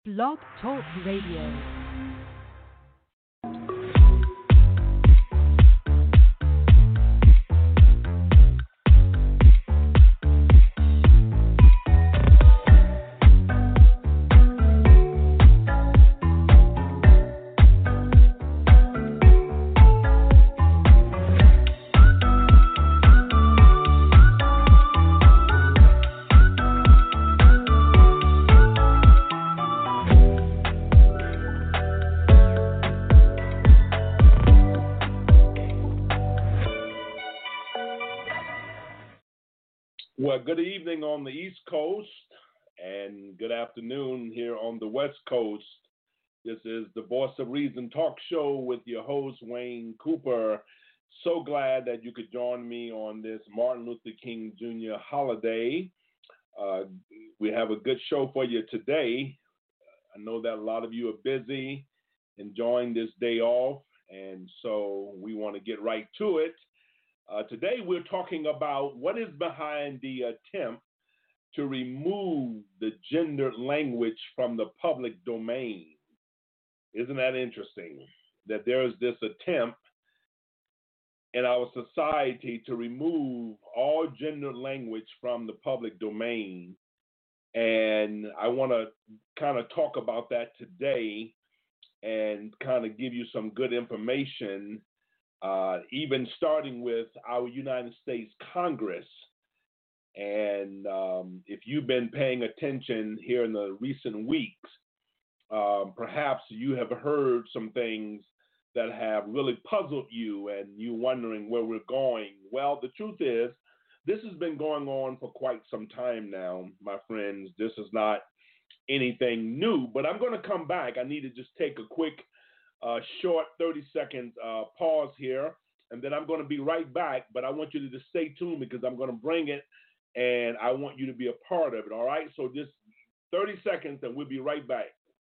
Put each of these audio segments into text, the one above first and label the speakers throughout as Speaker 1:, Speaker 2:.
Speaker 1: Blog Talk Radio.
Speaker 2: Well, good evening on the East Coast and good afternoon here on the West Coast. This is the Voice of Reason talk show with your host, Wayne Cooper. So glad that you could join me on this Martin Luther King Jr. holiday. We have a good show for you today. I know that a lot of you are busy enjoying this day off, and so we want to get right to it. Today we're talking about what is behind the attempt to remove the gendered language from the public domain. Isn't that interesting that there's this attempt in our society to remove all gendered language from the public domain? And I want to kind of talk about that today and kind of give you some good information. Even starting with our United States Congress. And if you've been paying attention here in the recent weeks, perhaps you have heard some things that have really puzzled you and you wondering where we're going. Well, the truth is, this has been going on for quite some time now, my friends. This is not anything new, but I'm going to come back. I need to just take a quick short 30-second pause here, and then I'm going to be right back, but I want you to just stay tuned because I'm going to bring it, and I want you to be a part of it, all right? So just 30 seconds, and we'll be right back.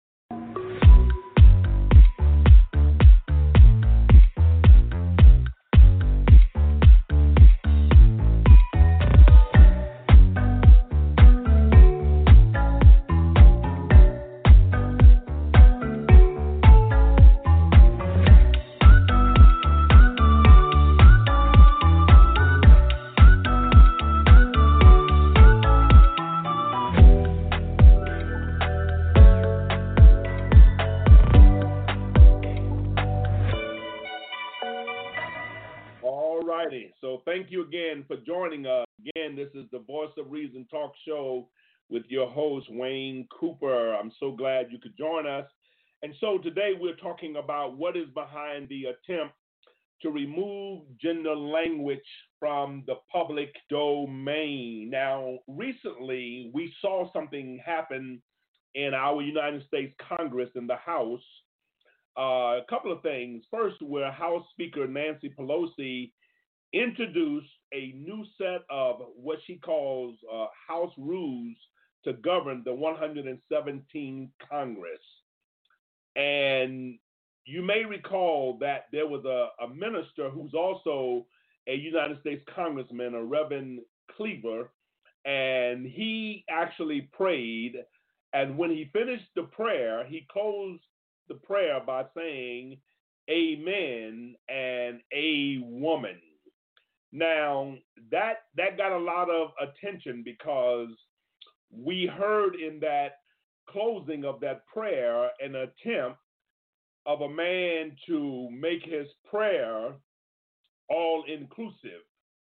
Speaker 2: So thank you again for joining us. Again, this is the Voice of Reason talk show with your host, Wayne Cooper. I'm so glad you could join us. And so today we're talking about what is behind the attempt to remove gender language from the public domain. Now, recently we saw something happen in our United States Congress in the House. A couple of things. First, where House Speaker Nancy Pelosi introduced a new set of what she calls House rules to govern the 117th Congress. And you may recall that there was a minister who's also a United States congressman, a Reverend Cleaver, and he actually prayed. And when he finished the prayer, he closed the prayer by saying, "Amen," and "a woman." Now, that got a lot of attention because we heard in that closing of that prayer an attempt of a man to make his prayer all inclusive.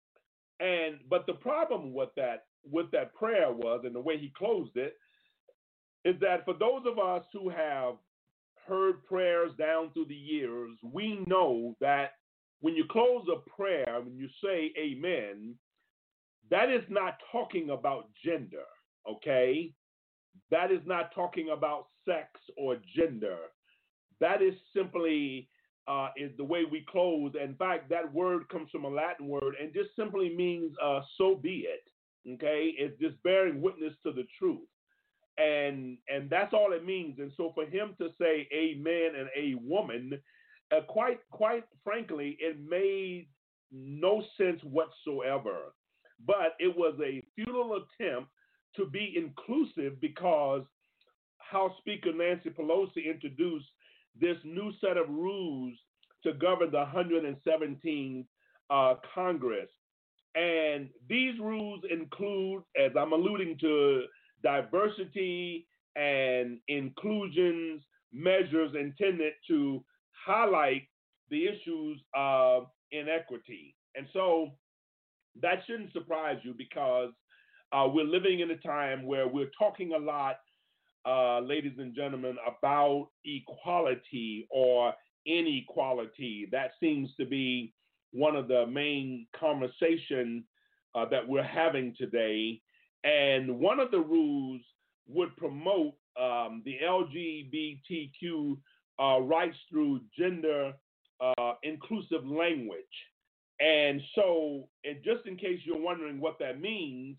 Speaker 2: But the problem with that prayer was, and the way he closed it, is that for those of us who have heard prayers down through the years, we know that when you close a prayer, when you say amen, that is not talking about gender, okay? That is not talking about sex or gender. That is simply is the way we close. In fact, that word comes from a Latin word and just simply means so be it, okay? It's just bearing witness to the truth. And that's all it means. And so for him to say amen and a woman, quite frankly, it made no sense whatsoever. But it was a futile attempt to be inclusive because House Speaker Nancy Pelosi introduced this new set of rules to govern the 117th Congress. And these rules include, as I'm alluding to, diversity and inclusions measures intended to highlight the issues of inequity. And so that shouldn't surprise you because we're living in a time where we're talking a lot, ladies and gentlemen, about equality or inequality. That seems to be one of the main conversation that we're having today. And one of the rules would promote the LGBTQ rights through gender inclusive language. And so, and just in case you're wondering what that means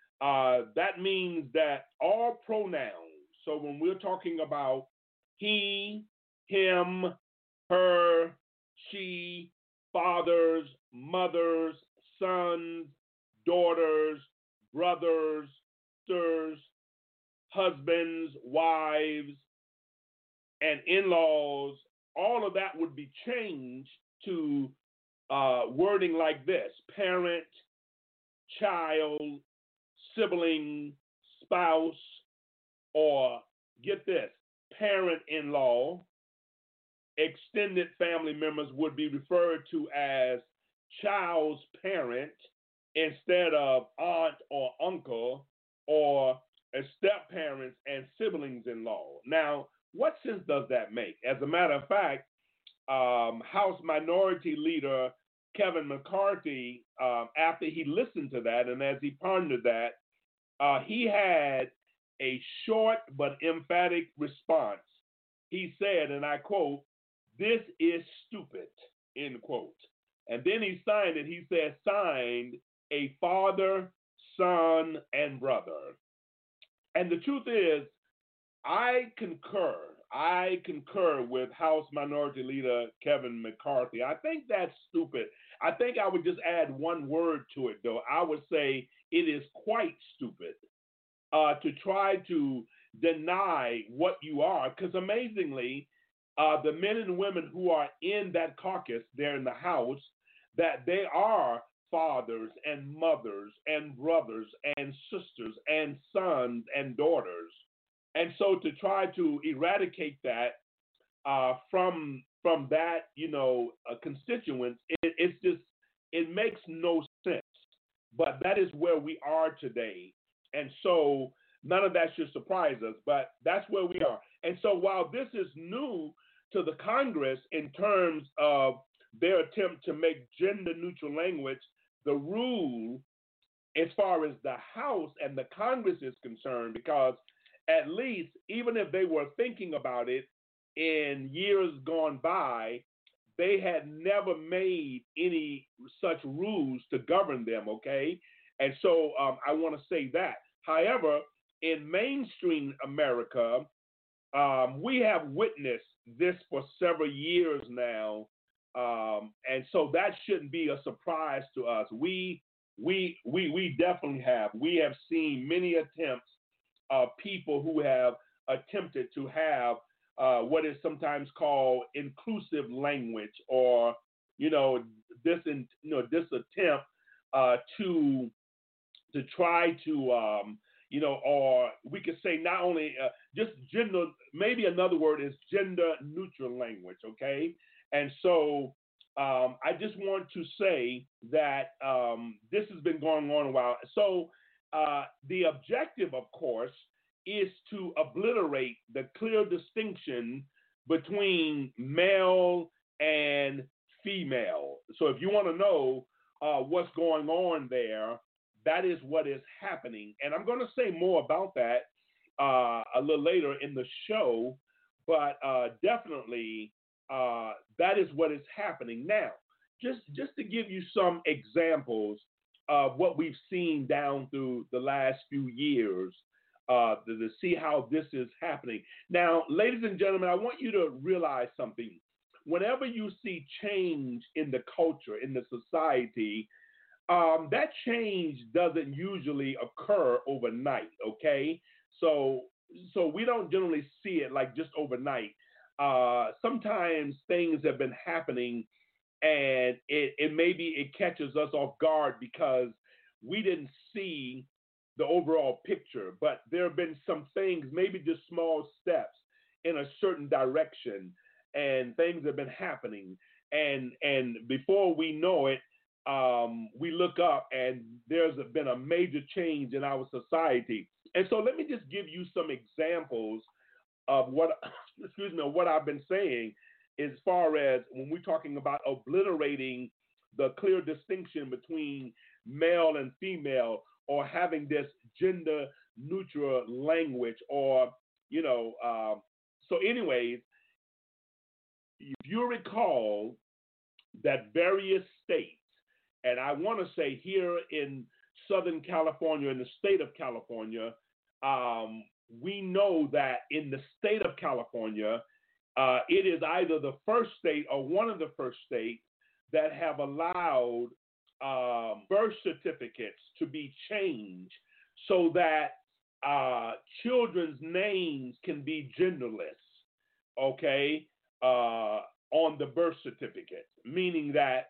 Speaker 2: that all pronouns, so when we're talking about he, him, her, she, fathers, mothers, sons, daughters, brothers, sisters, husbands, wives, and in-laws, all of that would be changed to wording like this: parent, child, sibling, spouse, or get this, parent-in-law. Extended family members would be referred to as child's parent instead of aunt or uncle, or as step-parents and siblings-in-law. Now, what sense does that make? As a matter of fact, House Minority Leader Kevin McCarthy, after he listened to that and as he pondered that, he had a short but emphatic response. He said, and I quote, "This is stupid," end quote. And then he signed it. He said, signed a father, son, and brother. And the truth is, I concur with House Minority Leader Kevin McCarthy. I think that's stupid. I think I would just add one word to it, though. I would say it is quite stupid to try to deny what you are, because amazingly, the men and women who are in that caucus there in the House, that they are fathers and mothers and brothers and sisters and sons and daughters. And so to try to eradicate that from that, constituents, it makes no sense. But that is where we are today. And so none of that should surprise us, but that's where we are. And so while this is new to the Congress in terms of their attempt to make gender neutral language the rule as far as the House and the Congress is concerned, because at least even if they were thinking about it in years gone by, they had never made any such rules to govern them, okay? And so I want to say that. However, in mainstream America, we have witnessed this for several years now, and so that shouldn't be a surprise to us. We definitely have. We have seen many attempts of people who have attempted to have what is sometimes called inclusive language, or this attempt to try to or we could say not only just gender, maybe another word is gender neutral language, okay? And so I just want to say that this has been going on a while. So the objective, of course, is to obliterate the clear distinction between male and female. So if you want to know what's going on there, that is what is happening. And I'm going to say more about that a little later in the show, but definitely that is what is happening. Now, just to give you some examples of what we've seen down through the last few years, to see how this is happening. Now, ladies and gentlemen, I want you to realize something. Whenever you see change in the culture, in the society, that change doesn't usually occur overnight, okay? So so we don't generally see it like just overnight. Sometimes things have been happening, and it maybe it catches us off guard because we didn't see the overall picture. But there have been some things, maybe just small steps in a certain direction, and things have been happening. And before we know it, we look up and there's been a major change in our society. And so let me just give you some examples of what excuse me, of what I've been saying as far as when we're talking about obliterating the clear distinction between male and female, or having this gender neutral language, or you know so anyways, if you recall that various states, and I want to say here in Southern California, in the state of California, um, we know that in the state of California, it is either the first state or one of the first states that have allowed birth certificates to be changed so that children's names can be genderless, okay, on the birth certificate, meaning that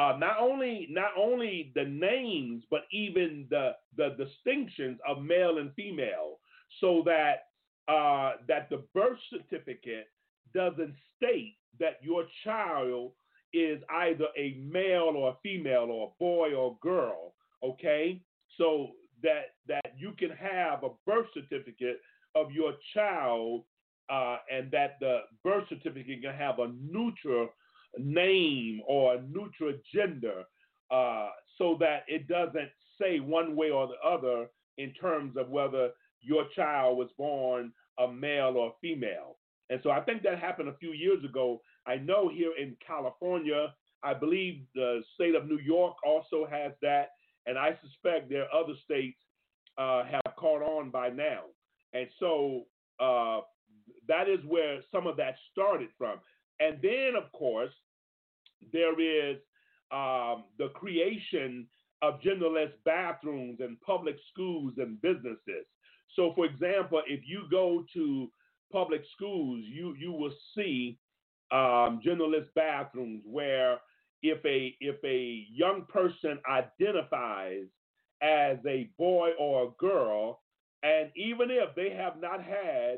Speaker 2: not only the names, but even the distinctions of male and female, so that that the birth certificate doesn't state that your child is either a male or a female, or a boy or a girl. Okay, so that you can have a birth certificate of your child, and that the birth certificate can have a neutral name or a neutral gender, so that it doesn't say one way or the other in terms of whether your child was born a male or female. And so I think that happened a few years ago. I know here in California, I believe the state of New York also has that, and I suspect there are other states have caught on by now. And so that is where some of that started from. And then, of course, there is the creation of genderless bathrooms in public schools and businesses. So, for example, if you go to public schools, you will see genderless bathrooms where if a young person identifies as a boy or a girl, and even if they have not had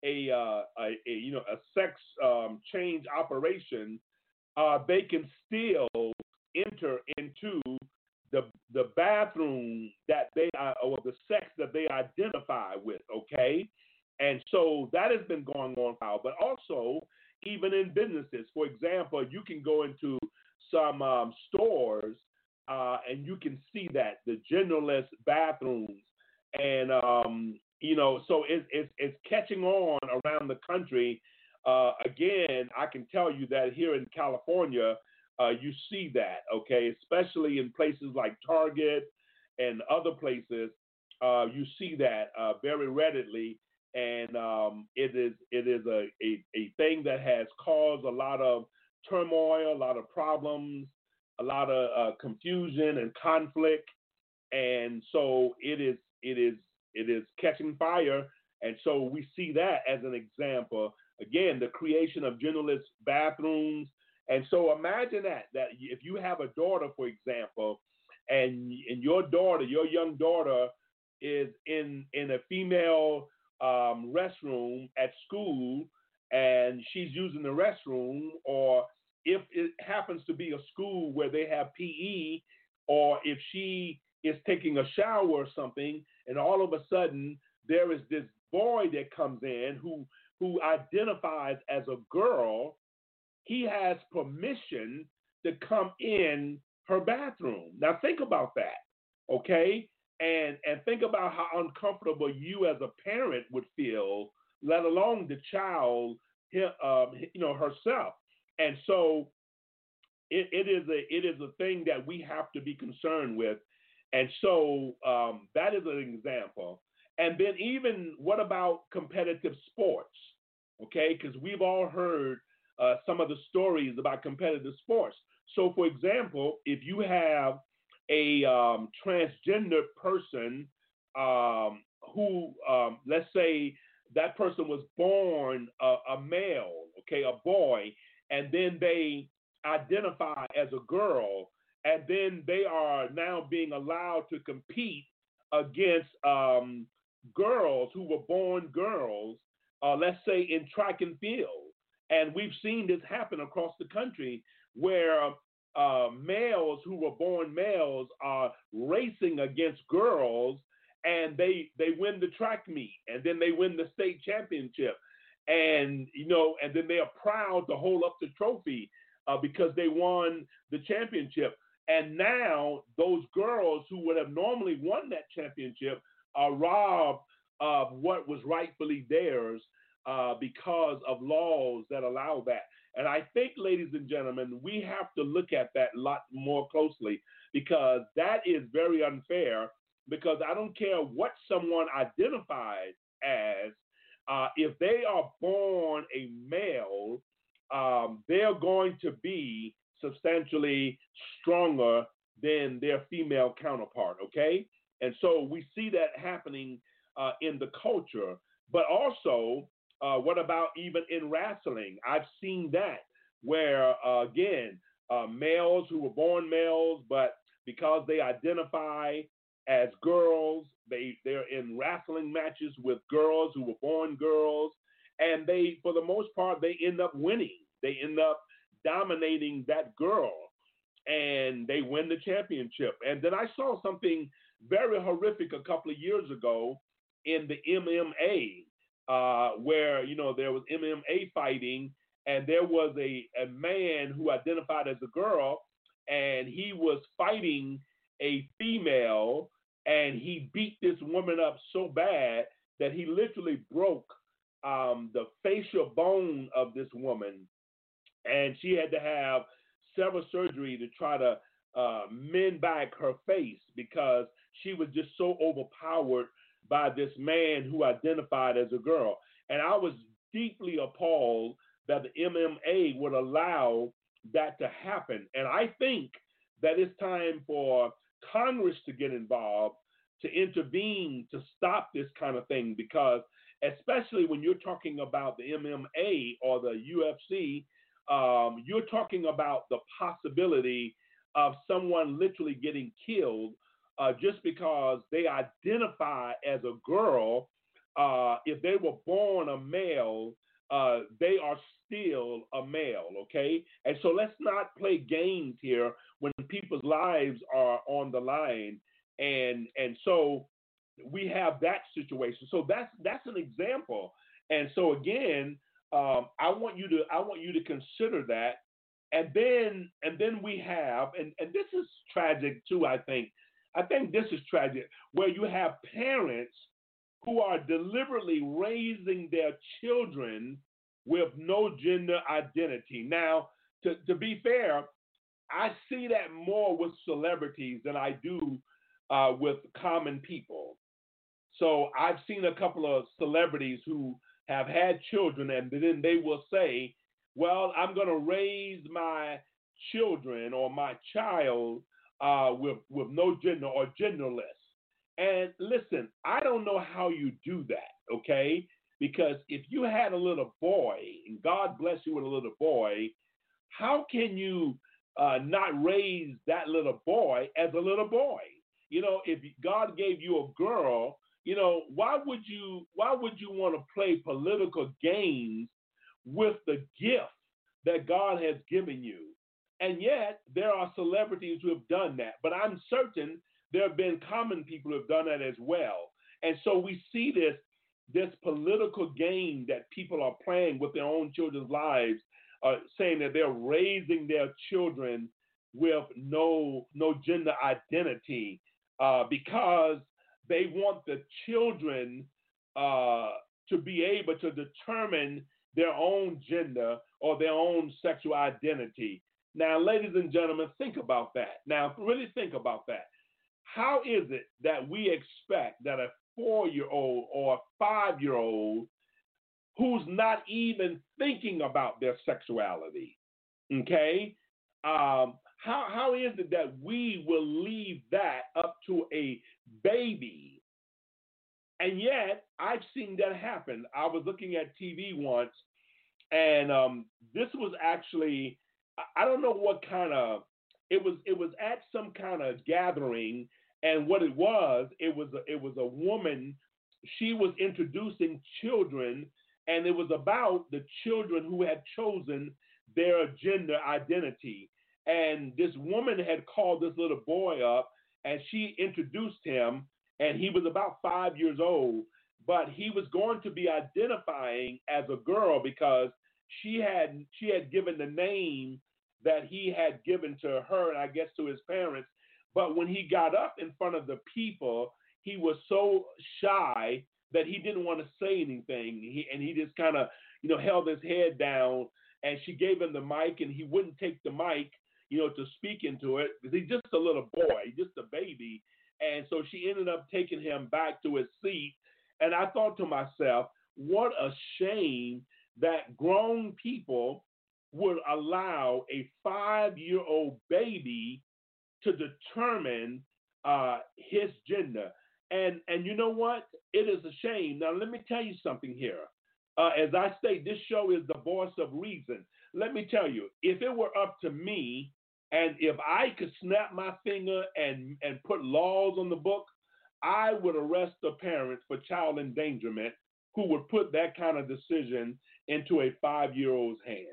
Speaker 2: a sex change operation, they can still enter into the bathroom that they are, or the sex that they identify with. Okay, and so that has been going on for a while. But also, even in businesses, for example, you can go into some stores, and you can see that the genderless bathrooms, and so it's catching on around the country. Again, I can tell you that here in California, you see that, okay, especially in places like Target and other places, you see that very readily, and it is a thing that has caused a lot of turmoil, a lot of problems, a lot of confusion and conflict, and so it is catching fire, and so we see that as an example. Again, the creation of genderless bathrooms. And so imagine that if you have a daughter, for example, and your daughter, your young daughter, is in a female restroom at school, and she's using the restroom, or if it happens to be a school where they have PE, or if she is taking a shower or something, and all of a sudden there is this boy that comes in who identifies as a girl, he has permission to come in her bathroom. Now think about that, okay? And think about how uncomfortable you as a parent would feel, let alone the child, herself. And so it is a thing that we have to be concerned with. And so that is an example. And then even what about competitive sports? Okay, because we've all heard some of the stories about competitive sports. So, for example, if you have a transgender person who, let's say, that person was born a male, okay, a boy, and then they identify as a girl, and then they are now being allowed to compete against girls who were born girls, let's say in track and field. And we've seen this happen across the country where males who were born males are racing against girls, and they win the track meet, and then they win the state championship, and and then they are proud to hold up the trophy because they won the championship. And now those girls who would have normally won that championship are robbed of what was rightfully theirs because of laws that allow that. And I think, ladies and gentlemen, we have to look at that a lot more closely, because that is very unfair. Because I don't care what someone identifies as, if they are born a male, they're going to be substantially stronger than their female counterpart, okay? And so we see that happening in the culture. But also, what about even in wrestling? I've seen that where, again, males who were born males, but because they identify as girls, they're in wrestling matches with girls who were born girls, and they, for the most part, they end up winning. They end up dominating that girl, and they win the championship. And then I saw something very horrific a couple of years ago in the MMA, where there was MMA fighting, and there was a man who identified as a girl, and he was fighting a female, and he beat this woman up so bad that he literally broke the facial bone of this woman, and she had to have several surgery to try to mend back her face because she was just so overpowered by this man who identified as a girl. And I was deeply appalled that the MMA would allow that to happen. And I think that it's time for Congress to get involved, to intervene, to stop this kind of thing, because especially when you're talking about the MMA or the UFC, you're talking about the possibility of someone literally getting killed just because they identify as a girl. If they were born a male, they are still a male, okay? And so let's not play games here when people's lives are on the line. And so we have that situation. So that's an example. And so again, I want you to consider that. And then we have, and this is tragic too, I think this is tragic, where you have parents who are deliberately raising their children with no gender identity. Now, to be fair, I see that more with celebrities than I do with common people. So I've seen a couple of celebrities who have had children, and then they will say, well, I'm going to raise my children or my child with no gender or genderless. And listen, I don't know how you do that, okay? Because if you had a little boy, and God bless you with a little boy, how can you not raise that little boy as a little boy? If God gave you a girl, why would you want to play political games with the gift that God has given you? And yet there are celebrities who have done that, but I'm certain there have been common people who have done that as well. And so we see this political game that people are playing with their own children's lives, saying that they're raising their children with no gender identity because they want the children to be able to determine their own gender or their own sexual identity. Now, ladies and gentlemen, think about that. Now, really think about that. How is it that we expect that a 4-year-old or a 5-year-old who's not even thinking about their sexuality, okay? How is it that we will leave that up to a baby And yet, I've seen that happen. I was looking at TV once, and this was actually, I don't know what kind of, it was at some kind of gathering, and what it was a woman. She was introducing children, and it was about the children who had chosen their gender identity. And this woman had called this little boy up, and she introduced him, and he was about 5 years old, but he was going to be identifying as a girl because she had given the name that he had given to her, and I guess to his parents. But when he got up in front of the people, he was so shy that he didn't want to say anything. He just kind of, held his head down, and she gave him the mic, and he wouldn't take the mic, to speak into it because he's just a little boy, just a baby. And so she ended up taking him back to his seat. And I thought to myself, what a shame that grown people would allow a 5-year-old baby to determine his gender. And you know what? It is a shame. Now, let me tell you something here. As I state, this show is the voice of reason. Let me tell you, if it were up to me, and if I could snap my finger and put laws on the book, I would arrest the parents for child endangerment who would put that kind of decision into a 5-year-old's hand.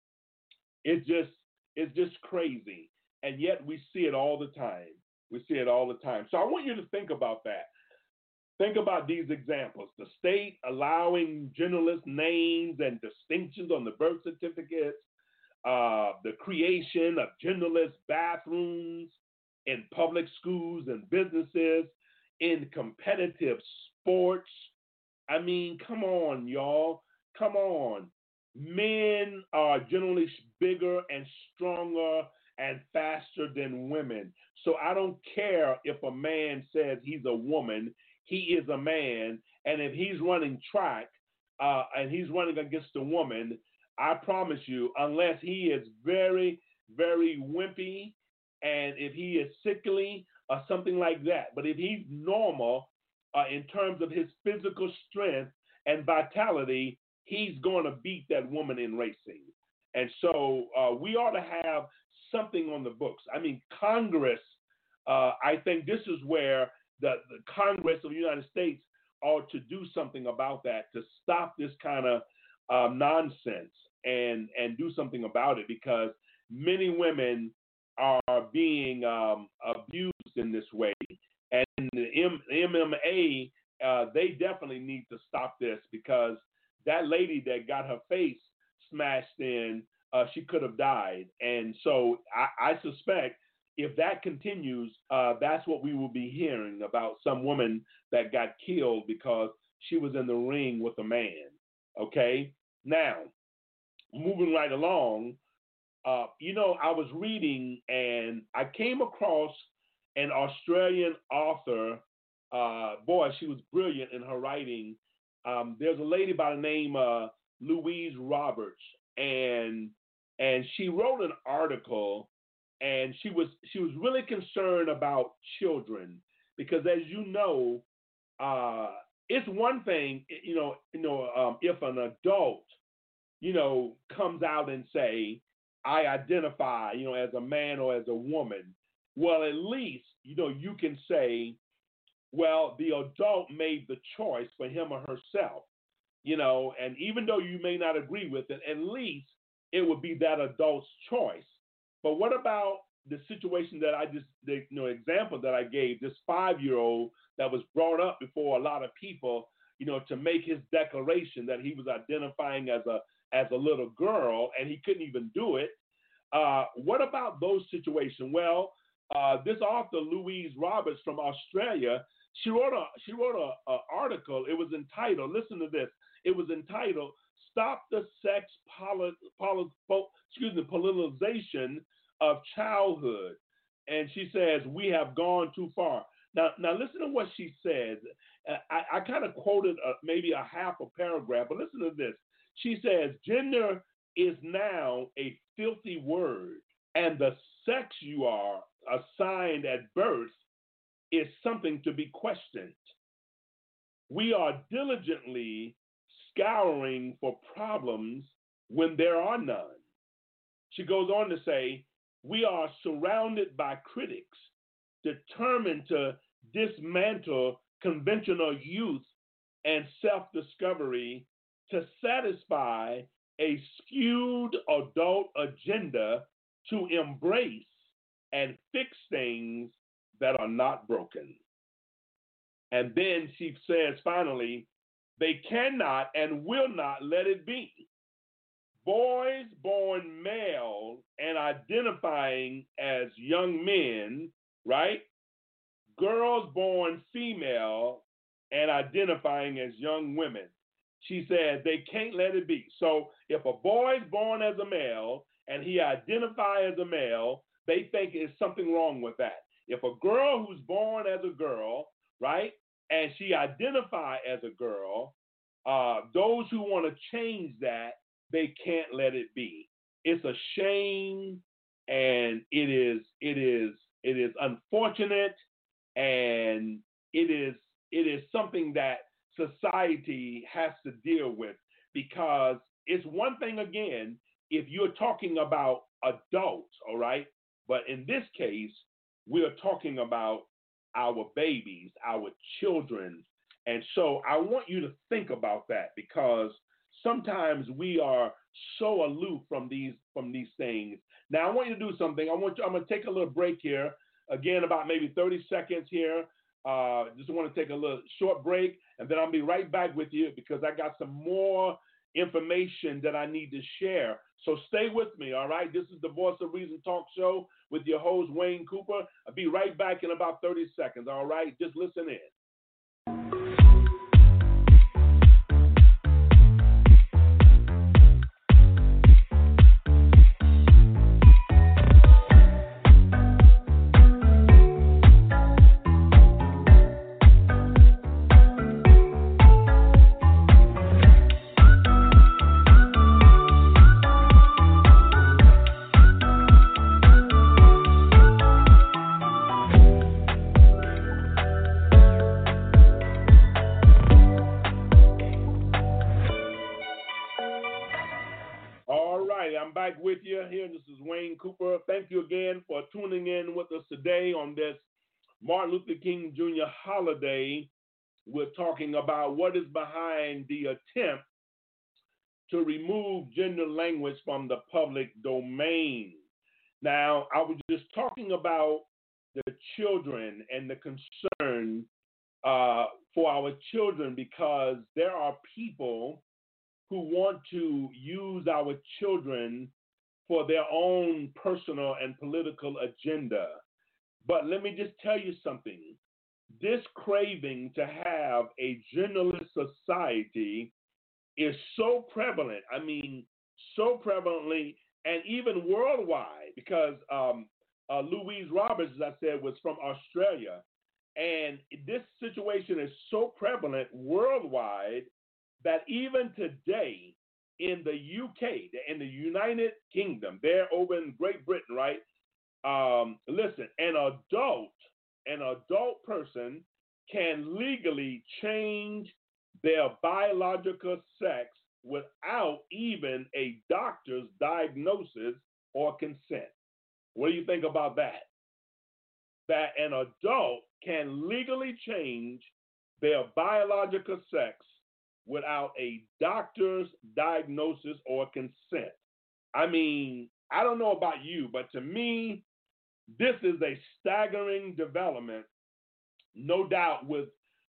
Speaker 2: It's just crazy. And yet we see it all the time. We see it all the time. So I want you to think about that. Think about these examples. The state allowing genderless names and distinctions on the birth certificates, the creation of genderless bathrooms in public schools and businesses, in competitive sports. I mean, come on, y'all. Come on. Men are generally bigger and stronger and faster than women. So I don't care if a man says he's a woman, he is a man. And if he's running track and he's running against a woman, I promise you, unless he is very, very wimpy and if he is sickly or something like that, but if he's normal in terms of his physical strength and vitality, he's going to beat that woman in racing. And so we ought to have something on the books. I mean, Congress, I think this is where the Congress of the United States ought to do something about that, to stop this kind of nonsense and do something about it, because many women are being abused in this way. And the MMA, they definitely need to stop this, because that lady that got her face smashed in, she could have died. And so I suspect if that continues, that's what we will be hearing about some woman that got killed because she was in the ring with a man. Okay? Now, moving right along, I was reading and I came across an Australian author. Boy, she was brilliant in her writing. There's a lady by the name Louise Roberts, and she wrote an article, and she was really concerned about children, because as you know, it's one thing, if an adult, comes out and say, I identify, as a man or as a woman. Well, at least, you can say, well, the adult made the choice for him or herself, and even though you may not agree with it, at least it would be that adult's choice. But what about the situation that example that I gave, this 5-year-old that was brought up before a lot of people, to make his declaration that he was identifying as a little girl, and he couldn't even do it. What about those situations? Well, this author, Louise Roberts from Australia, she wrote a article. It was entitled, listen to this, it was entitled, Stop the Sex Politicization of Childhood. And she says, we have gone too far. Now listen to what she says. I kind of quoted maybe a half a paragraph, but listen to this. She says, gender is now a filthy word, and the sex you are assigned at birth is something to be questioned. we are diligently scouring for problems when there are none. She goes on to say, we are surrounded by critics determined to dismantle conventional youth and self-discovery to satisfy a skewed adult agenda to embrace and fix things that are not broken. And then she says finally, they cannot and will not let it be. Boys born male and identifying as young men, right? Girls born female and identifying as young women. She said they can't let it be. So if a boy is born as a male and he identifies as a male, they think there's something wrong with that. If a girl who's born as a girl, right, and she identifies as a girl, those who want to change that, they can't let it be. It's a shame, and it is unfortunate, and it is something that society has to deal with, because it's one thing, again, if you're talking about adults, all right, but in this case, we're talking about our babies, our children. And so I want you to think about that, because sometimes we are so aloof from these things. Now I want you to do something. I'm going to take a little break here. Again, about maybe 30 seconds here. Just want to take a little short break, and then I'll be right back with you, because I got some more information that I need to share. So stay with me, all right? This is the Voice of Reason Talk Show with your host, Wayne Cooper. I'll be right back in about 30 seconds, all right? Just listen in. Back with you here. This is Wayne Cooper. Thank you again for tuning in with us today on this Martin Luther King Jr. holiday. We're talking about what is behind the attempt to remove gender language from the public domain. Now, I was just talking about the children and the concern for our children, because there are people who want to use our children for their own personal and political agenda. But let me just tell you something. This craving to have a genderless society is so prevalent. I mean, so prevalently, and even worldwide, because Louise Roberts, as I said, was from Australia. And this situation is so prevalent worldwide that even today in the UK, in the United Kingdom, they're over in Great Britain, right? Listen, an adult person can legally change their biological sex without even a doctor's diagnosis or consent. What do you think about that? That an adult can legally change their biological sex without a doctor's diagnosis or consent. I mean, I don't know about you, but to me, this is a staggering development, no doubt, with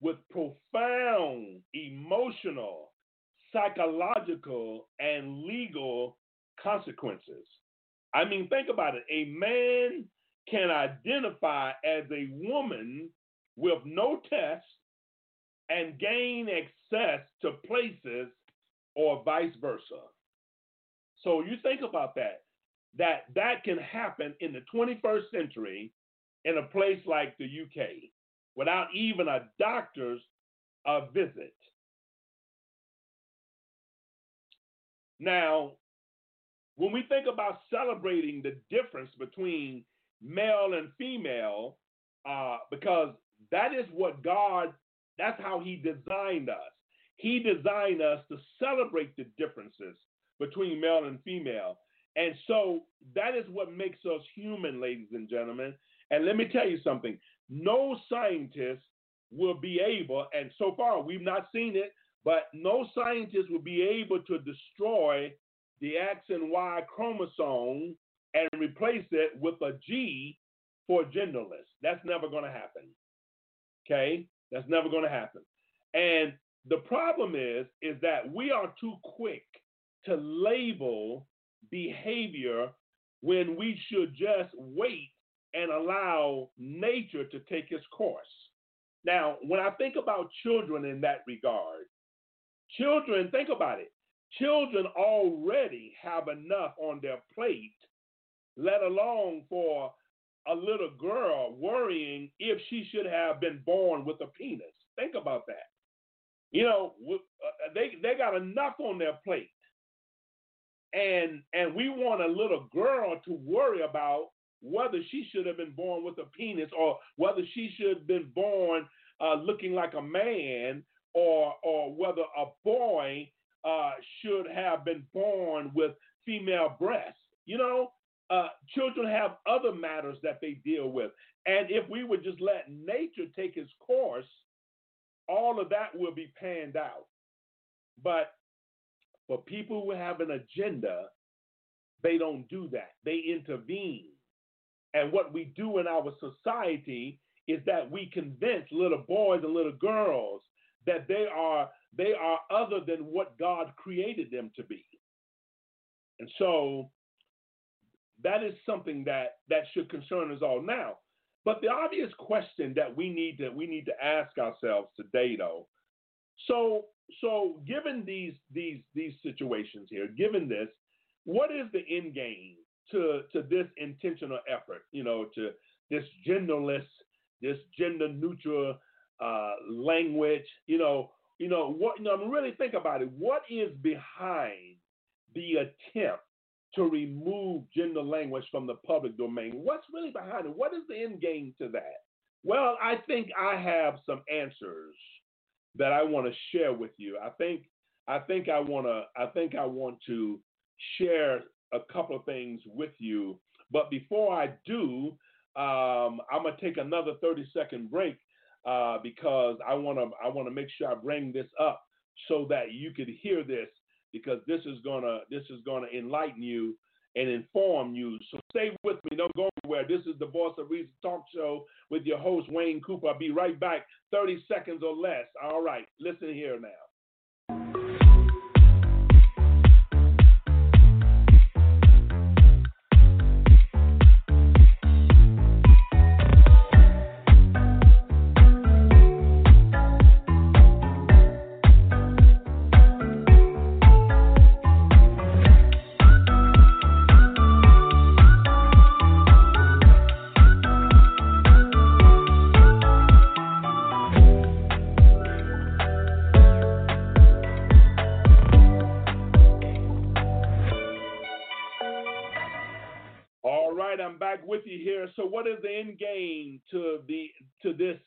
Speaker 2: profound emotional, psychological, and legal consequences. I mean, think about it. A man can identify as a woman with no test and gain access to places, or vice versa. So you think about that can happen in the 21st century in a place like the UK without even a doctor's visit. Now, when we think about celebrating the difference between male and female, because that is what God That's how he designed us. He designed us to celebrate the differences between male and female. And so that is what makes us human, ladies and gentlemen. And let me tell you something. No scientist will be able, and so far we've not seen it, but no scientist will be able to destroy the X and Y chromosome and replace it with a G for genderless. That's never going to happen. Okay? That's never going to happen. And the problem is that we are too quick to label behavior when we should just wait and allow nature to take its course. Now, when I think about children in that regard, children, think about it. Children already have enough on their plate, let alone for a little girl worrying if she should have been born with a penis. Think about that. You know, they got enough on their plate. And we want a little girl to worry about whether she should have been born with a penis or whether she should have been born looking like a man or whether a boy should have been born with female breasts. You know, children have other matters that they deal with. And if we would just let nature take its course, all of that will be panned out. But for people who have an agenda, they don't do that. They intervene. And what we do in our society is that we convince little boys and little girls that they are other than what God created them to be. And so that is something that should concern us all now. But the obvious question that we need to ask ourselves today, though, so given these situations here, given this, what is the end game to this intentional effort, you know, to this genderless, this gender neutral language, you know, really think about it. What is behind the attempt to remove gender language from the public domain? What's really behind it? What is the end game to that? Well, I think I have some answers that I want to share with you. I think I want to share a couple of things with you. But before I do, I'm gonna take another 30-second break because I want to make sure I bring this up so that you could hear this, because this is gonna enlighten you and inform you. So stay with me. Don't go anywhere. This is the Voice of Reason Talk Show with your host, Wayne Cooper. I'll be right back, 30 seconds or less. All right, listen here now. I'm back with you here. So what is the end game to this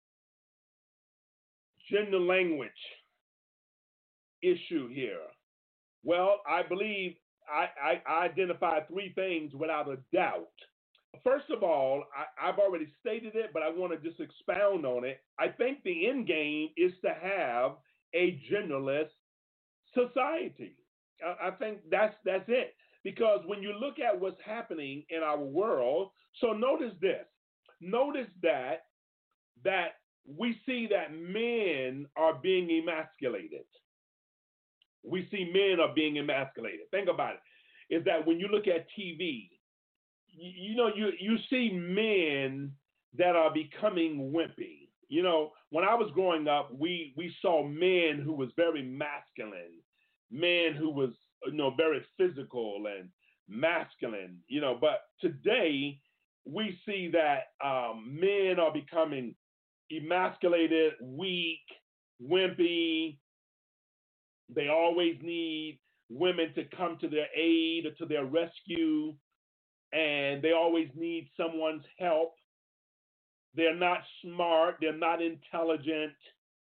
Speaker 2: gender language issue here? Well, I believe I identified three things without a doubt. First of all, I've already stated it, but I want to just expound on it. I think the end game is to have a genderless society. I think that's it. Because when you look at what's happening in our world, so notice this. Notice that we see that men are being emasculated. We see men are being emasculated. Think about it. Is that when you look at TV, you see men that are becoming wimpy. You know, when I was growing up, we saw men who was very masculine, men who was very physical and masculine, but today we see that men are becoming emasculated, weak, wimpy. They always need women to come to their aid or to their rescue, and they always need someone's help. They're not smart, they're not intelligent,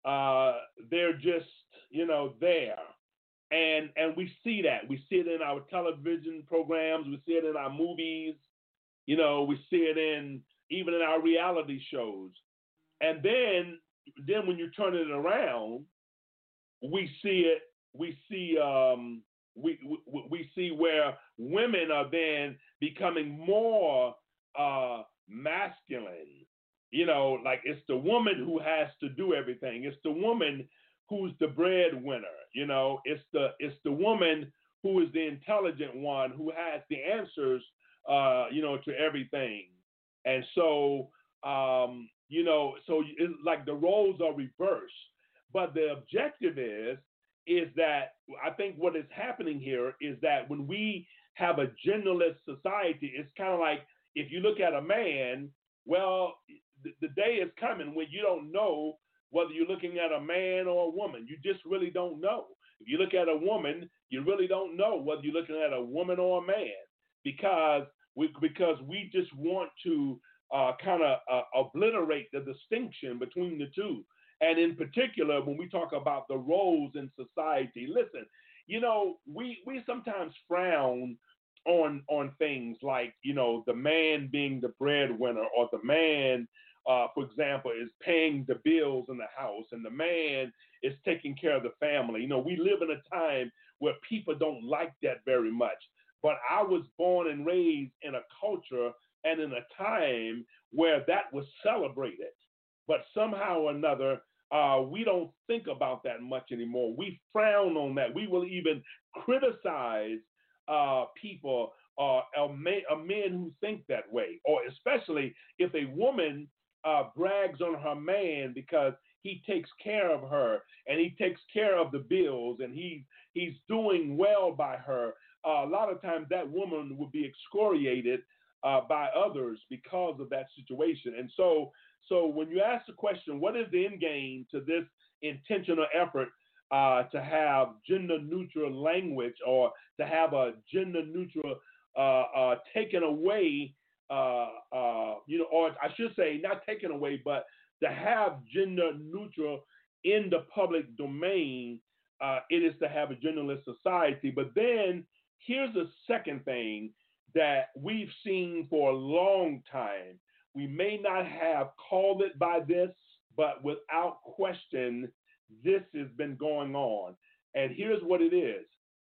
Speaker 2: They're just, there. And we see that. We see it in our television programs. We see it in our movies. We see it even in our reality shows. And then when you turn it around, we see it. We see where women are then becoming more masculine. Like it's the woman who has to do everything. It's the woman who's the breadwinner. It's the woman who is the intelligent one who has the answers. To everything. And so, so it's like the roles are reversed. But the objective is that I think what is happening here is that when we have a genderless society, it's kind of like if you look at a man, well, the day is coming when you don't know whether you're looking at a man or a woman. You just really don't know. If you look at a woman, you really don't know whether you're looking at a woman or a man because we just want to kind of obliterate the distinction between the two. And in particular, when we talk about the roles in society, listen, we sometimes frown on things like, the man being the breadwinner or the man, for example, is paying the bills in the house and the man is taking care of the family. We live in a time where people don't like that very much. But I was born and raised in a culture and in a time where that was celebrated. But somehow or another, we don't think about that much anymore. We frown on that. We will even criticize people or men who think that way, or especially if a woman brags on her man because he takes care of her and he takes care of the bills and he's doing well by her. A lot of times that woman would be excoriated by others because of that situation. And so when you ask the question, what is the end game to this intentional effort to have gender neutral language or to have a gender neutral taken away, or I should say not taken away, but to have gender neutral in the public domain, it is to have a genderless society. But then here's the second thing that we've seen for a long time. We may not have called it by this, but without question, this has been going on. And here's what it is.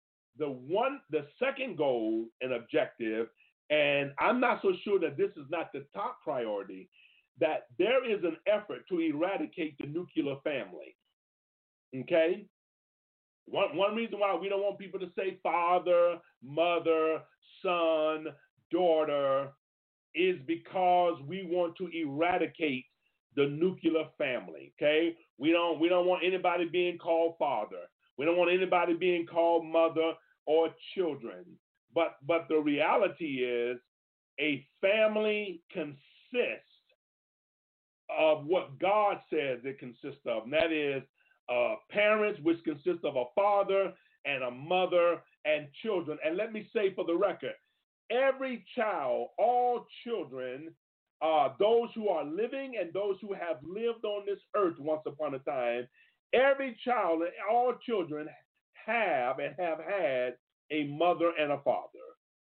Speaker 2: The second goal and objective, and I'm not so sure that this is not the top priority, that there is an effort to eradicate the nuclear family. Okay? One reason why we don't want people to say father, mother, son, daughter is because we want to eradicate the nuclear family. Okay? We don't want anybody being called father. We don't want anybody being called mother or children. But the reality is a family consists of what God says it consists of, and that is parents, which consist of a father and a mother and children. And let me say for the record, every child, all children, those who are living and those who have lived on this earth once upon a time, every child and all children have and have had a mother and a father.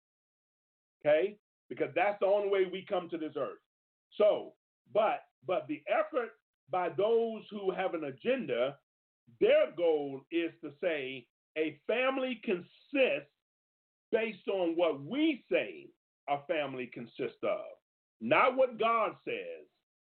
Speaker 2: Okay? Because that's the only way we come to this earth. So, but the effort by those who have an agenda, their goal is to say a family consists based on what we say a family consists of, not what God says,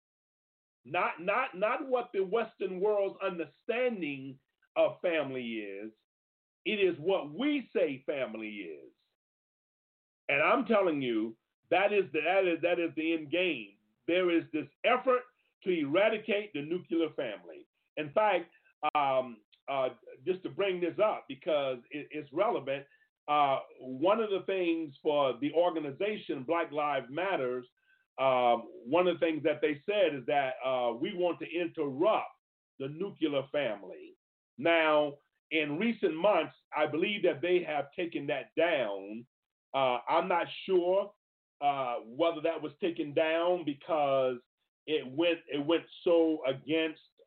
Speaker 2: not what the Western world's understanding of family is. It is what we say family is. And I'm telling you, that is the end game. There is this effort to eradicate the nuclear family. In fact, just to bring this up because it's relevant, one of the things for the organization Black Lives Matters, one of the things that they said is that we want to interrupt the nuclear family. Now, in recent months, I believe that they have taken that down. I'm not sure whether that was taken down because it went so against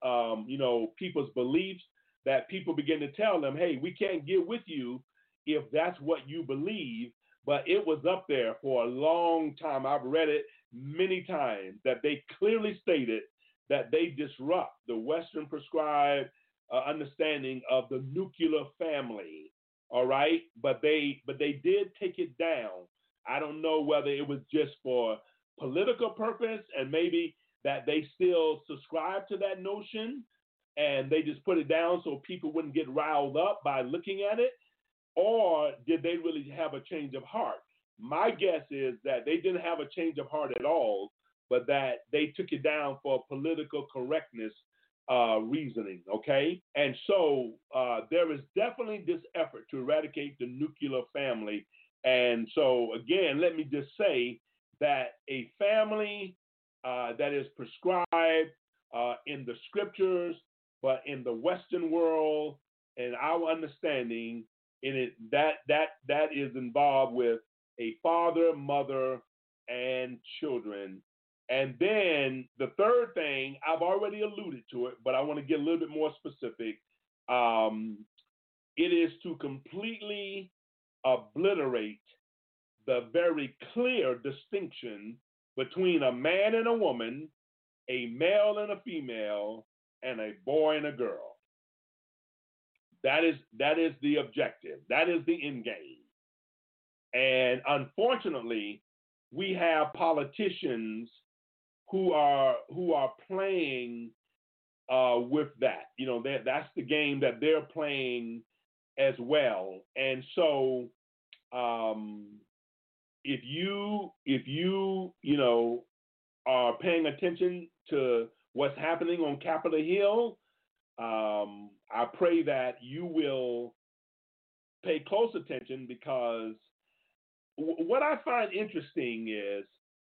Speaker 2: people's beliefs, that people begin to tell them, hey, we can't get with you if that's what you believe. But it was up there for a long time. I've read it many times that they clearly stated that they disrupt the Western prescribed understanding of the nuclear family. All right, but they did take it down. I don't know whether it was just for political purpose and maybe that they still subscribe to that notion and they just put it down so people wouldn't get riled up by looking at it, or did they really have a change of heart? My guess is that they didn't have a change of heart at all, but that they took it down for political correctness reasoning, okay? And so there is definitely this effort to eradicate the nuclear family. And so, again, let me just say that a family that is prescribed in the scriptures, but in the Western world, and our understanding, in it, that is involved with a father, mother, and children. And then the third thing, I've already alluded to it, but I want to get a little bit more specific. It is to completely obliterate the very clear distinction between a man and a woman, a male and a female, and a boy and a girl. That is the objective. That is the end game. And unfortunately, we have politicians who are playing with that. You know, that's the game that they're playing as well. And so, if you are paying attention to what's happening on Capitol Hill, I pray that you will pay close attention, because what I find interesting is,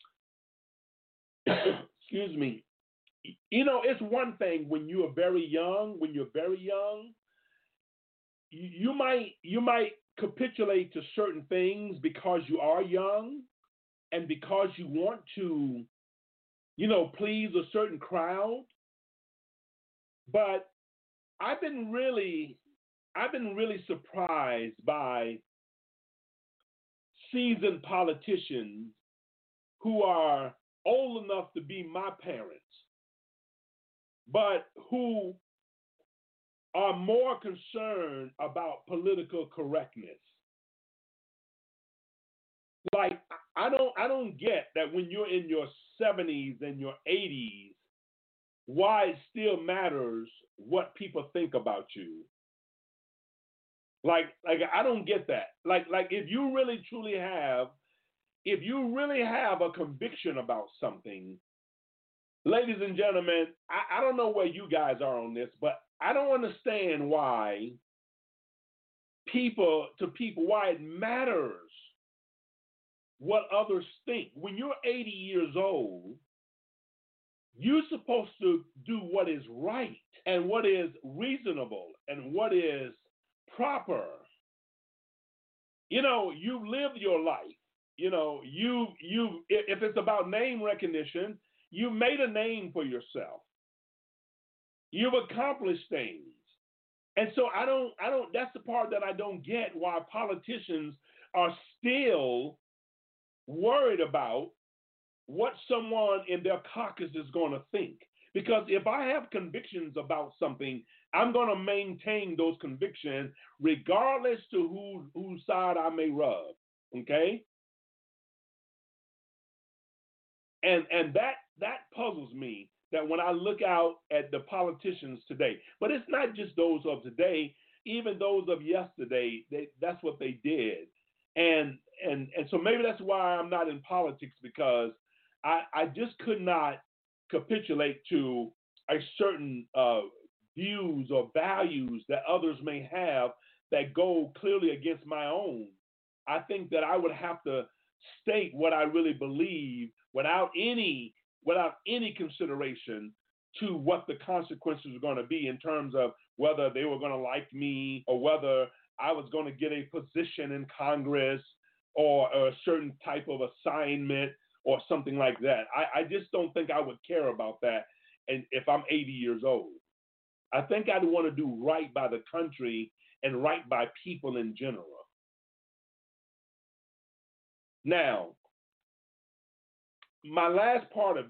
Speaker 2: excuse me, it's one thing when you're very young. When you're very young, you might capitulate to certain things because you are young and because you want to, please a certain crowd. But I've been really surprised by seasoned politicians who are old enough to be my parents, but who are more concerned about political correctness. Like, I don't get that when you're in your 70s and your 80s, why it still matters what people think about you. Like I don't get that. Like if you really truly have a conviction about something, ladies and gentlemen, I don't know where you guys are on this, but I don't understand why why it matters what others think. When you're 80 years old, you're supposed to do what is right and what is reasonable and what is proper. You've lived your life. If it's about name recognition, you made a name for yourself. You've accomplished things. And so I don't, that's the part that I don't get, why politicians are still worried about what someone in their caucus is going to think. Because if I have convictions about something, I'm going to maintain those convictions regardless to whose side I may rub. Okay? And that puzzles me, that when I look out at the politicians today, but it's not just those of today, even those of yesterday, that's what they did. And so maybe that's why I'm not in politics, because I just could not capitulate to a certain views or values that others may have that go clearly against my own. I think that I would have to state what I really believe without any consideration to what the consequences are going to be in terms of whether they were going to like me or whether I was going to get a position in Congress or a certain type of assignment or something like that. I just don't think I would care about that, and if I'm 80 years old. I think I'd want to do right by the country and right by people in general. Now, the last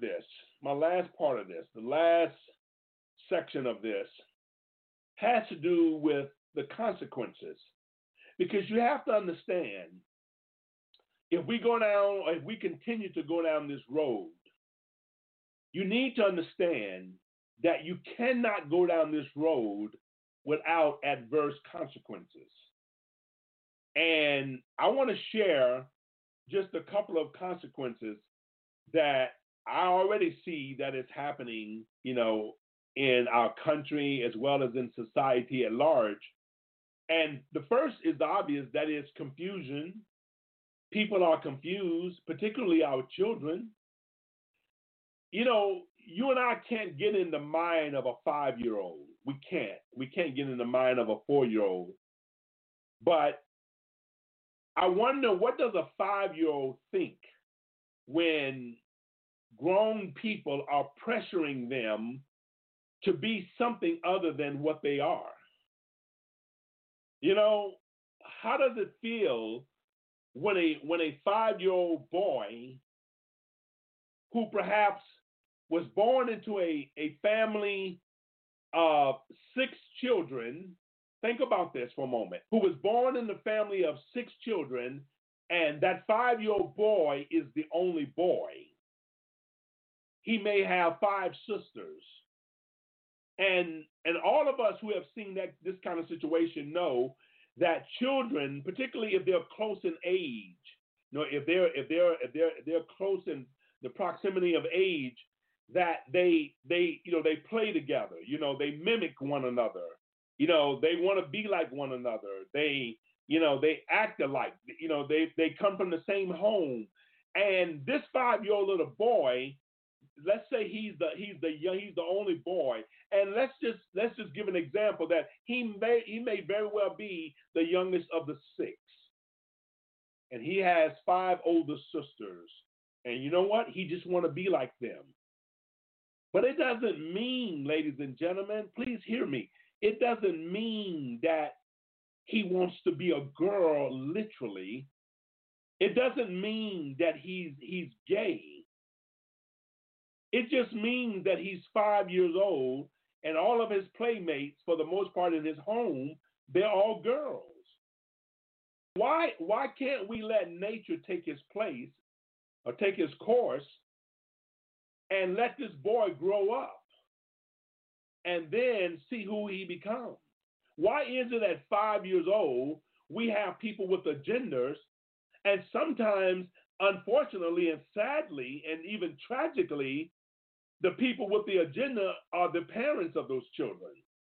Speaker 2: section of this has to do with the consequences. Because you have to understand, if we continue to go down this road, you need to understand that you cannot go down this road without adverse consequences. And I want to share just a couple of consequences that I already see that is happening, in our country as well as in society at large. And the first is the obvious, that is confusion. People are confused, particularly our children. You and I can't get in the mind of a 5-year-old. We can't. We can't get in the mind of a 4-year-old. But I wonder, what does a 5-year-old think when grown people are pressuring them to be something other than what they are? How does it feel when a 5-year-old boy who perhaps was born into a family of 6 children, think about this for a moment, who was born in the family of 6 children, and that 5-year-old boy is the only boy. He may have 5 sisters. And all of us who have seen this kind of situation know that children, particularly if they're close in age, if they're close in the proximity of age, that they play together. They mimic one another. They want to be like one another. They act alike. They come from the same home. And this 5-year-old little boy, let's say he's the only boy, and let's just give an example that he may very well be the youngest of the 6, and he has 5 older sisters, and you know what? He just want to be like them. But it doesn't mean, ladies and gentlemen, please hear me. It doesn't mean that he wants to be a girl literally. It doesn't mean that he's gay. It just means that he's 5 years old, and all of his playmates, for the most part in his home, they're all girls. Why can't we let nature take his place or take his course and let this boy grow up and then see who he becomes? Why is it at 5 years old we have people with agendas, and sometimes, unfortunately and sadly and even tragically, the people with the agenda are the parents of those children?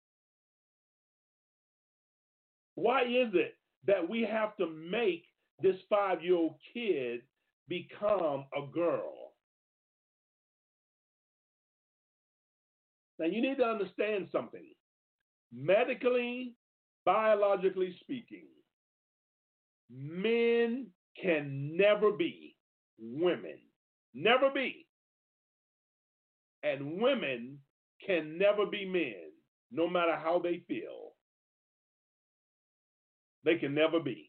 Speaker 2: Why is it that we have to make this 5-year-old kid become a girl? Now, you need to understand something. Medically, biologically speaking, men can never be women. Never be. And women can never be men, no matter how they feel. They can never be.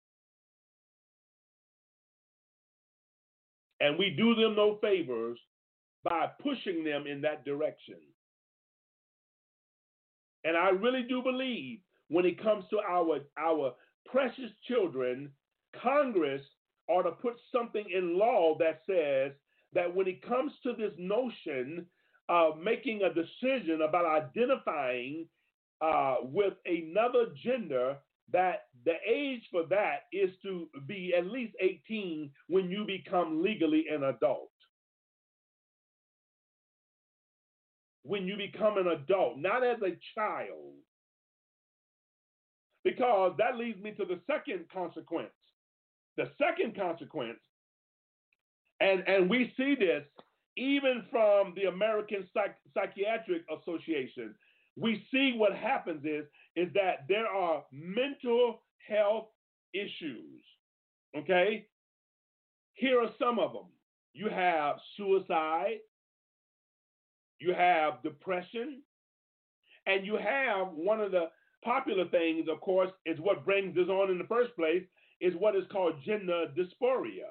Speaker 2: And we do them no favors by pushing them in that direction. And I really do believe when it comes to our precious children, Congress ought to put something in law that says that when it comes to this notion of making a decision about identifying with another gender, that the age for that is to be at least 18 when you become legally an adult. When you become an adult, not as a child. Because that leads me to the second consequence. The second consequence, and we see this even from the American Psychiatric Association. We see what happens is that there are mental health issues, okay? Here are some of them. You have suicide, you have depression, And you have one of the popular things, of course, is what brings this on in the first place, is what is called gender dysphoria.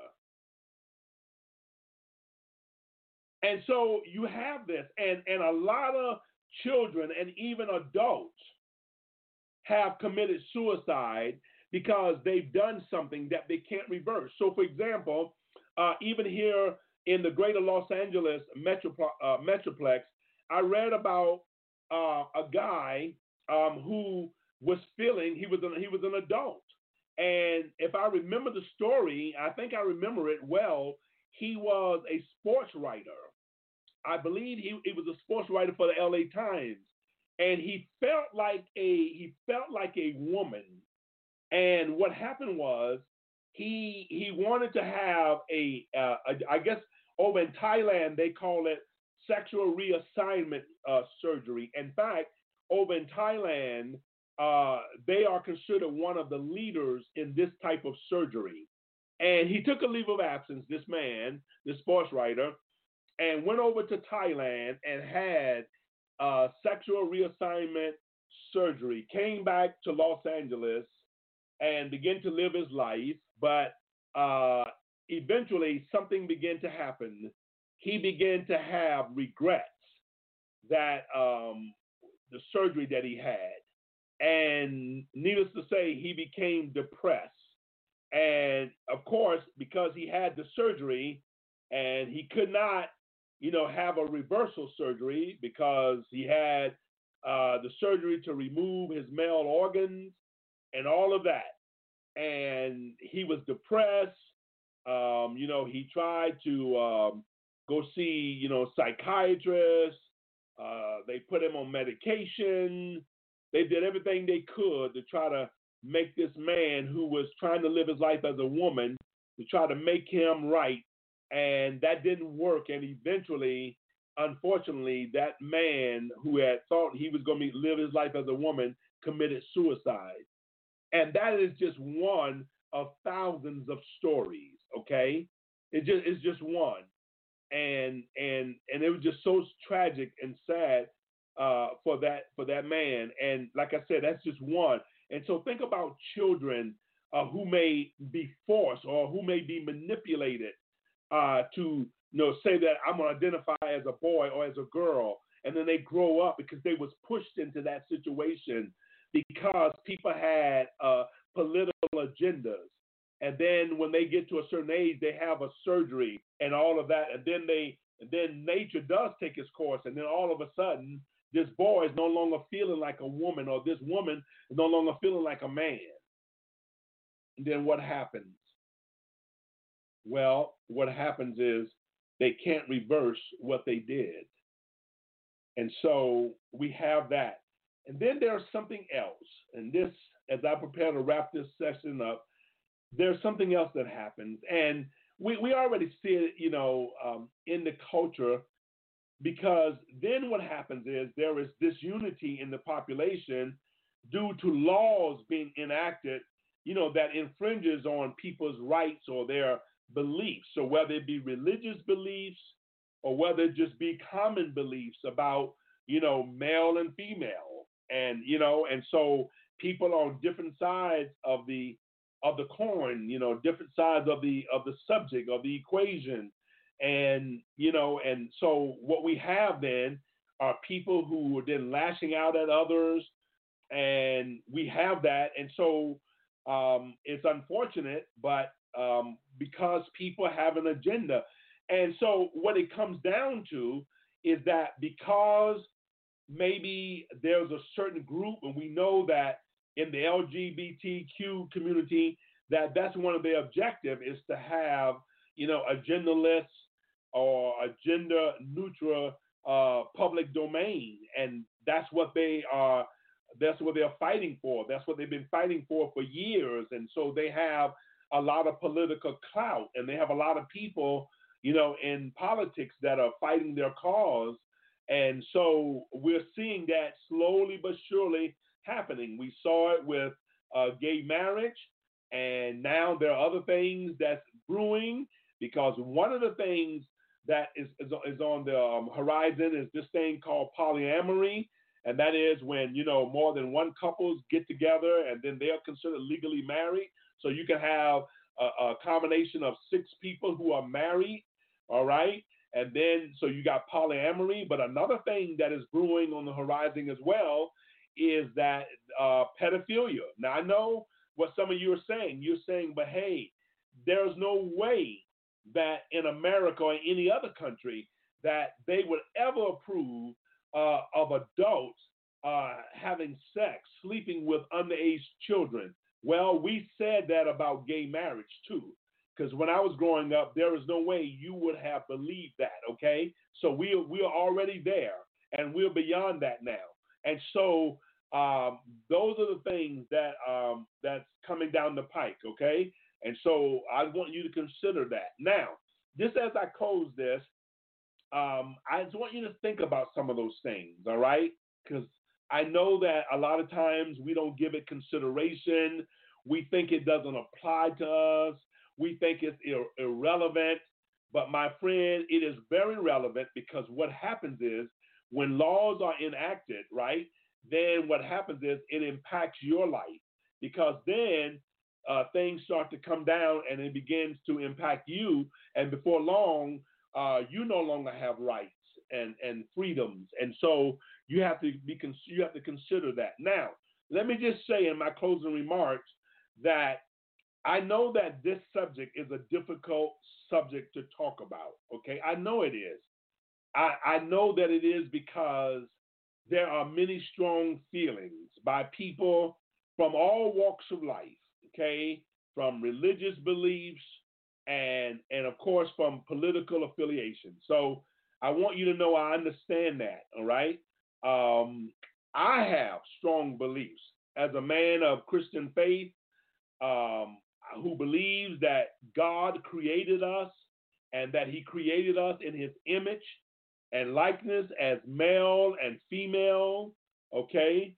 Speaker 2: And so you have this, and a lot of children and even adults have committed suicide because they've done something that they can't reverse. So, for example, even here in the greater Los Angeles metroplex, I read about a guy who was feeling he was an adult, and if I remember the story, I think I remember it well. He was a sports writer. I believe he was a sports writer for the L.A. Times, and he felt like a woman. And what happened was he wanted to have I guess over in Thailand they call it sexual reassignment surgery. In fact, over in Thailand, they are considered one of the leaders in this type of surgery. And he took a leave of absence, this man, this sports writer, and went over to Thailand and had sexual reassignment surgery, came back to Los Angeles and began to live his life. But eventually something began to happen. He began to have regrets that the surgery that he had. And needless to say, he became depressed. And of course, because he had the surgery and he could not, have a reversal surgery because he had the surgery to remove his male organs and all of that. And he was depressed. He tried to go see, psychiatrists. They put him on medication. They did everything they could to try to make this man who was trying to live his life as a woman, to try to make him right. And that didn't work. And eventually, unfortunately, that man who had thought he was going to live his life as a woman committed suicide. And that is just one of thousands of stories, okay? It's just one. And it was just so tragic and sad for that man. And like I said, that's just one. And so think about children who may be forced or who may be manipulated to say that I'm going to identify as a boy or as a girl, and then they grow up because they was pushed into that situation because people had political agendas. And then when they get to a certain age, they have a surgery and all of that, and then nature does take its course, and then all of a sudden, this boy is no longer feeling like a woman, or this woman is no longer feeling like a man. And then what happens? Well, what happens is they can't reverse what they did. And so we have that. And then there's something else. And this, as I prepare to wrap this session up, there's something else that happens. And we already see it, in the culture, because then what happens is there is disunity in the population due to laws being enacted, that infringes on people's rights or their beliefs. So whether it be religious beliefs or whether it just be common beliefs about, male and female, and so people on different sides of the coin, different sides of the subject of the equation, and so what we have then are people who are then lashing out at others, and we have that, and so it's unfortunate, but because people have an agenda. And so what it comes down to is that because maybe there's a certain group, and we know that in the LGBTQ community, that's one of their objective is to have, a genderless or a gender neutral public domain. And that's what they're fighting for. That's what they've been fighting for years. And so they have a lot of political clout, and they have a lot of people, in politics that are fighting their cause. And so we're seeing that slowly but surely happening. We saw it with gay marriage, and now there are other things that's brewing, because one of the things that is on the horizon is this thing called polyamory. and that is when, more than one couples get together and then they are considered legally married. So you can have a combination of 6 people who are married, all right? And then, so you got polyamory. But another thing that is brewing on the horizon as well is that pedophilia. Now, I know what some of you are saying. You're saying, but hey, there's no way that in America or any other country that they would ever approve of adults having sex, sleeping with underage children. Well, we said that about gay marriage too, because when I was growing up, there was no way you would have believed that. Okay, so we are already there, and we're beyond that now. And so those are the things that that's coming down the pike. Okay, and so I want you to consider that. Now, just as I close this, I just want you to think about some of those things, all right? Because I know that a lot of times we don't give it consideration. We think it doesn't apply to us. We think it's irrelevant. But my friend, it is very relevant, because what happens is when laws are enacted, right, then what happens is it impacts your life, because then things start to come down and it begins to impact you. And before long, you no longer have rights and freedoms. And so you have to consider that. Now, let me just say in my closing remarks that I know that this subject is a difficult subject to talk about. Okay, I know it is. I know that it is, because there are many strong feelings by people from all walks of life. Okay, from religious beliefs and of course from political affiliation. So I want you to know I understand that. All right. I have strong beliefs as a man of Christian faith, who believes that God created us and that He created us in His image and likeness as male and female. Okay.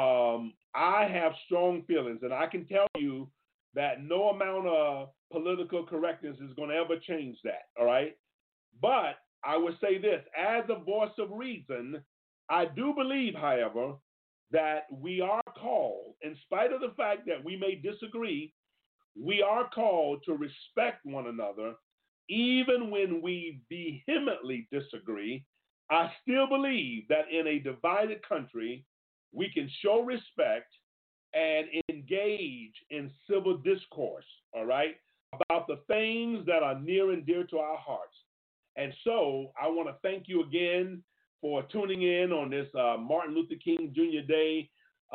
Speaker 2: I have strong feelings, and I can tell you that no amount of political correctness is going to ever change that. All right. But I would say this, as a voice of reason, I do believe, however, that we are called, in spite of the fact that we may disagree, we are called to respect one another, even when we vehemently disagree. I still believe that in a divided country, we can show respect and engage in civil discourse, all right, about the things that are near and dear to our hearts. And so I want to thank you again for tuning in on this Martin Luther King Jr. Day,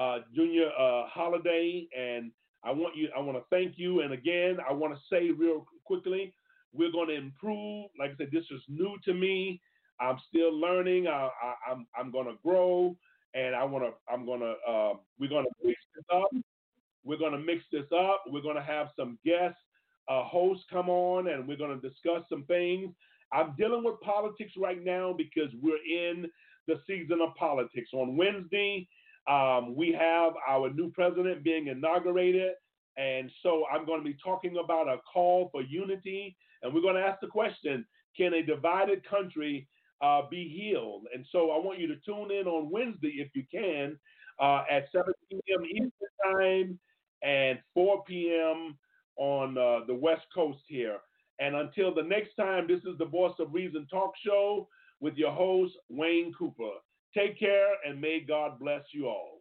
Speaker 2: holiday. And I want to thank you. And again, I want to say real quickly, we're going to improve. Like I said, this is new to me. I'm still learning. I'm going to grow, and we're going to mix this up. We're going to mix this up. We're going to have some guest hosts come on, and we're going to discuss some things. I'm dealing with politics right now because we're in the season of politics. On Wednesday, we have our new president being inaugurated. And so I'm going to be talking about a call for unity. And we're going to ask the question, can a divided country be healed? And so I want you to tune in on Wednesday, if you can, at 7 p.m. Eastern Time and 4 p.m. on the West Coast here. And until the next time, this is the Voice of Reason Talk Show with your host, Wayne Cooper. Take care, and may God bless you all.